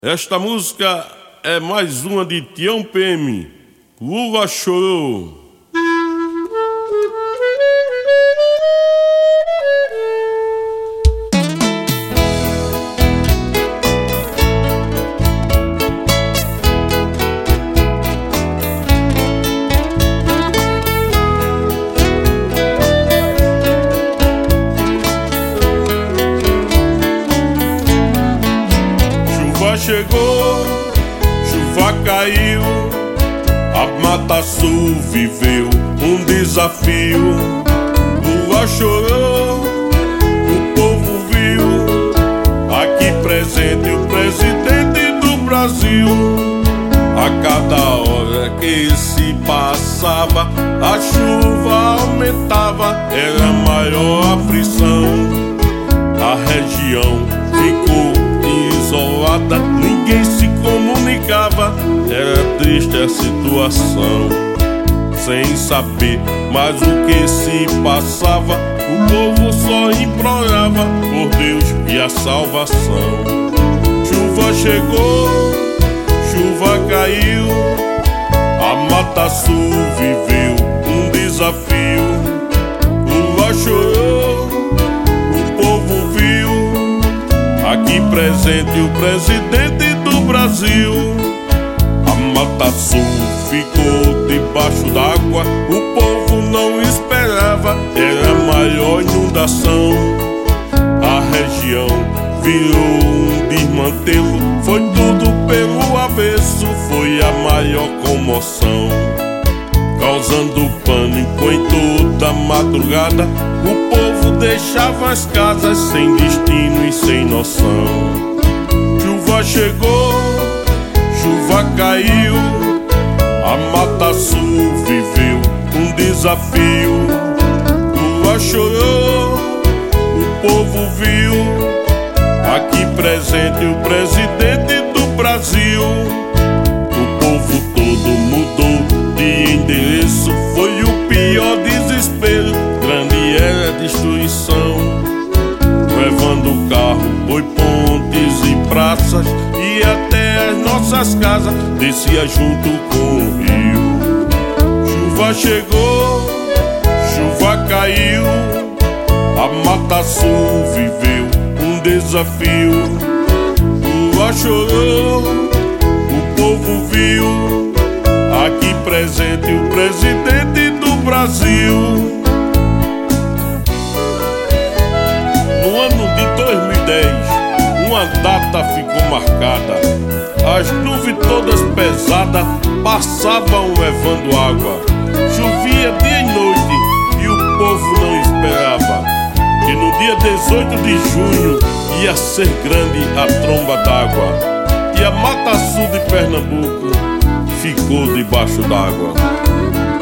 Esta música é mais uma de Tião PM, Lula Chorou. Chuva chegou, chuva caiu, a Mata Sul viveu um desafio. Lula chorou, o povo viu, aqui presente o presidente do Brasil. A cada hora que se passava, a chuva aumentava, era maior aflição. A região ficou isolada, ninguém se comunicava, era triste a situação. Sem saber mais o que se passava, o povo só implorava por Deus e a salvação. Chuva chegou, chuva caiu, a Mata Sul viveu um desafio. Lula chorou, o povo viu, aqui presente o presidente do Brasil. A Mata Sul ficou debaixo d'água, o povo não esperava, era a maior inundação. A região virou um desmantelo, foi tudo pelo avesso, foi a maior comoção. Causando pânico em toda madrugada, o povo deixava as casas sem destino e sem noção. Chuva chegou, chuva caiu, a Mata Sul viveu um desafio. Lula chorou, o povo viu, aqui presente o presidente do Brasil. O povo todo mudou de endereço, foi o pior desespero, grande era a destruição. Levando carro, foi pontes e praças, e até as nossas casas descia junto com o rio. Chuva chegou, chuva caiu, a Mata Sul viveu um desafio. Lula chorou, o povo viu, aqui presente o presidente do Brasil. No ano de 2010, uma data ficou marcada, as nuvens todas pesadas passavam levando água. Chovia dia e noite e o povo não esperava que no dia 18 de junho ia ser grande a tromba d'água, e a Mata Sul de Pernambuco ficou debaixo d'água.